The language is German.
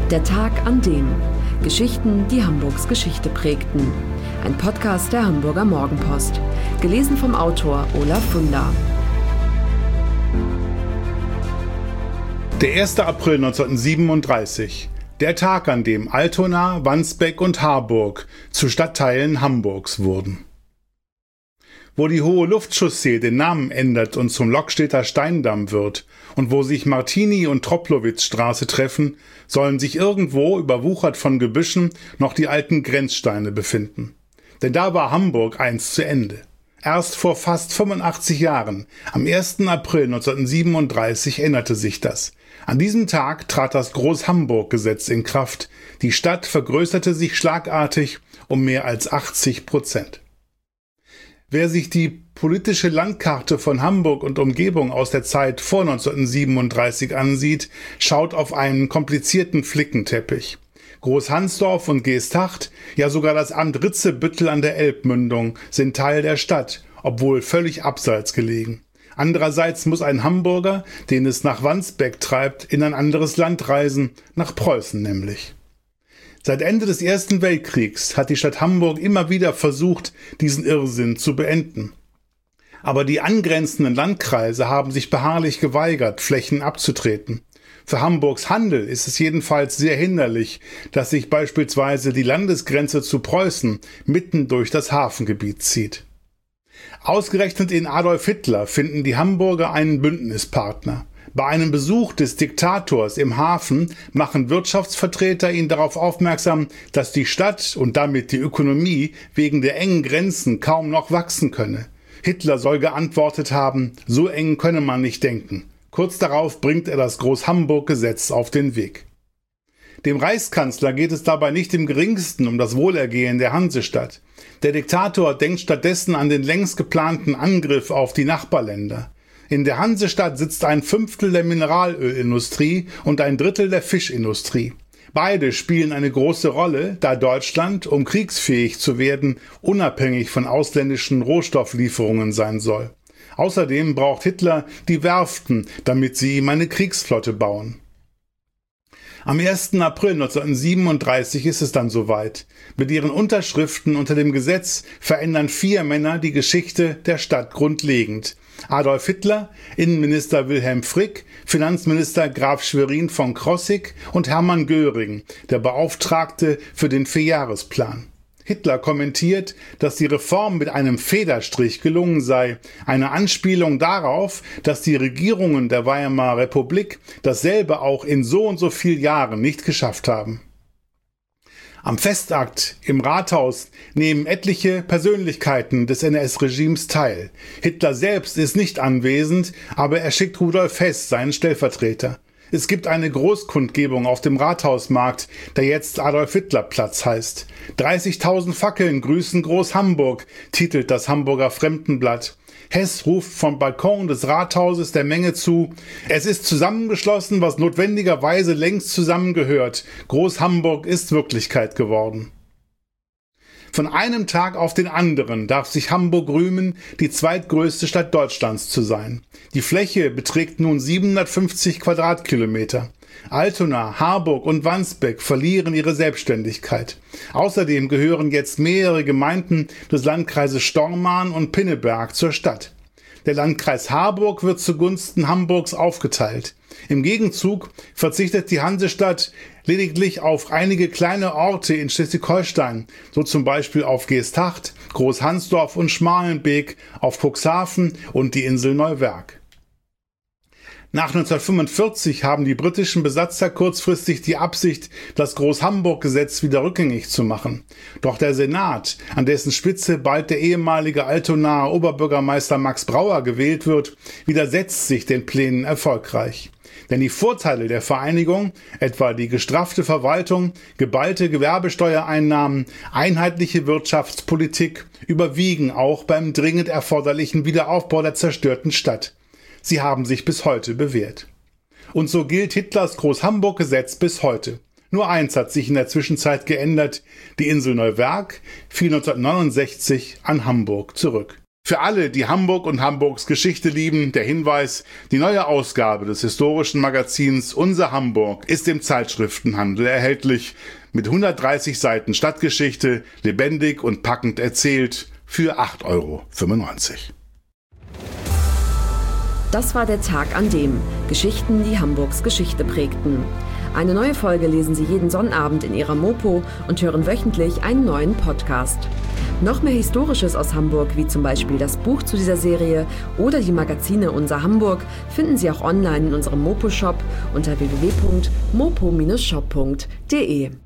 Der Tag an dem. Geschichten, die Hamburgs Geschichte prägten. Ein Podcast der Hamburger Morgenpost. Gelesen vom Autor Olaf Funder. Der 1. April 1937. Der Tag, an dem Altona, Wandsbek und Harburg zu Stadtteilen Hamburgs wurden. Wo die Hohe Luftchaussee den Namen ändert und zum Lokstedter Steindamm wird und wo sich Martini- und Troblowitzstraße treffen, sollen sich irgendwo, überwuchert von Gebüschen, noch die alten Grenzsteine befinden. Denn da war Hamburg einst zu Ende. Erst vor fast 85 Jahren, am 1. April 1937, änderte sich das. An diesem Tag trat das Groß-Hamburg-Gesetz in Kraft. Die Stadt vergrößerte sich schlagartig um mehr als 80%. Wer sich die politische Landkarte von Hamburg und Umgebung aus der Zeit vor 1937 ansieht, schaut auf einen komplizierten Flickenteppich. Großhansdorf und Geesthacht, ja sogar das Amt Ritzebüttel an der Elbmündung sind Teil der Stadt, obwohl völlig abseits gelegen. Andererseits muss ein Hamburger, den es nach Wandsbek treibt, in ein anderes Land reisen, nach Preußen nämlich. Seit Ende des Ersten Weltkriegs hat die Stadt Hamburg immer wieder versucht, diesen Irrsinn zu beenden. Aber die angrenzenden Landkreise haben sich beharrlich geweigert, Flächen abzutreten. Für Hamburgs Handel ist es jedenfalls sehr hinderlich, dass sich beispielsweise die Landesgrenze zu Preußen mitten durch das Hafengebiet zieht. Ausgerechnet in Adolf Hitler finden die Hamburger einen Bündnispartner. Bei einem Besuch des Diktators im Hafen machen Wirtschaftsvertreter ihn darauf aufmerksam, dass die Stadt und damit die Ökonomie wegen der engen Grenzen kaum noch wachsen könne. Hitler soll geantwortet haben, so eng könne man nicht denken. Kurz darauf bringt er das Groß-Hamburg-Gesetz auf den Weg. Dem Reichskanzler geht es dabei nicht im geringsten um das Wohlergehen der Hansestadt. Der Diktator denkt stattdessen an den längst geplanten Angriff auf die Nachbarländer. In der Hansestadt sitzt ein Fünftel der Mineralölindustrie und ein Drittel der Fischindustrie. Beide spielen eine große Rolle, da Deutschland, um kriegsfähig zu werden, unabhängig von ausländischen Rohstofflieferungen sein soll. Außerdem braucht Hitler die Werften, damit sie ihm eine Kriegsflotte bauen. Am 1. April 1937 ist es dann soweit. Mit ihren Unterschriften unter dem Gesetz verändern 4 Männer die Geschichte der Stadt grundlegend. Adolf Hitler, Innenminister Wilhelm Frick, Finanzminister Graf Schwerin von Krosigk und Hermann Göring, der Beauftragte für den Vierjahresplan. Hitler kommentiert, dass die Reform mit einem Federstrich gelungen sei, eine Anspielung darauf, dass die Regierungen der Weimarer Republik dasselbe auch in so und so vielen Jahren nicht geschafft haben. Am Festakt im Rathaus nehmen etliche Persönlichkeiten des NS-Regimes teil. Hitler selbst ist nicht anwesend, aber er schickt Rudolf Hess, seinen Stellvertreter. Es gibt eine Großkundgebung auf dem Rathausmarkt, der jetzt Adolf-Hitler-Platz heißt. 30.000 Fackeln grüßen Groß-Hamburg, titelt das Hamburger Fremdenblatt. Hess ruft vom Balkon des Rathauses der Menge zu: Es ist zusammengeschlossen, was notwendigerweise längst zusammengehört. Groß-Hamburg ist Wirklichkeit geworden. Von einem Tag auf den anderen darf sich Hamburg rühmen, die zweitgrößte Stadt Deutschlands zu sein. Die Fläche beträgt nun 750 Quadratkilometer. Altona, Harburg und Wandsbek verlieren ihre Selbstständigkeit. Außerdem gehören jetzt mehrere Gemeinden des Landkreises Stormarn und Pinneberg zur Stadt. Der Landkreis Harburg wird zugunsten Hamburgs aufgeteilt. Im Gegenzug verzichtet die Hansestadt lediglich auf einige kleine Orte in Schleswig-Holstein, so zum Beispiel auf Geesthacht, Großhansdorf und Schmalenbeek, auf Cuxhaven und die Insel Neuwerk. Nach 1945 haben die britischen Besatzer kurzfristig die Absicht, das Groß-Hamburg-Gesetz wieder rückgängig zu machen. Doch der Senat, an dessen Spitze bald der ehemalige Altonaer Oberbürgermeister Max Brauer gewählt wird, widersetzt sich den Plänen erfolgreich. Denn die Vorteile der Vereinigung, etwa die gestraffte Verwaltung, geballte Gewerbesteuereinnahmen, einheitliche Wirtschaftspolitik, überwiegen auch beim dringend erforderlichen Wiederaufbau der zerstörten Stadt. Sie haben sich bis heute bewährt. Und so gilt Hitlers Groß-Hamburg-Gesetz bis heute. Nur eins hat sich in der Zwischenzeit geändert: Die Insel Neuwerk fiel 1969 an Hamburg zurück. Für alle, die Hamburg und Hamburgs Geschichte lieben, der Hinweis: Die neue Ausgabe des historischen Magazins Unser Hamburg ist im Zeitschriftenhandel erhältlich, mit 130 Seiten Stadtgeschichte, lebendig und packend erzählt, für 8,95 €. Das war der Tag an dem Geschichten, die Hamburgs Geschichte prägten. Eine neue Folge lesen Sie jeden Sonnabend in Ihrer Mopo und hören wöchentlich einen neuen Podcast. Noch mehr Historisches aus Hamburg, wie zum Beispiel das Buch zu dieser Serie oder die Magazine Unser Hamburg, finden Sie auch online in unserem Mopo-Shop unter www.mopo-shop.de.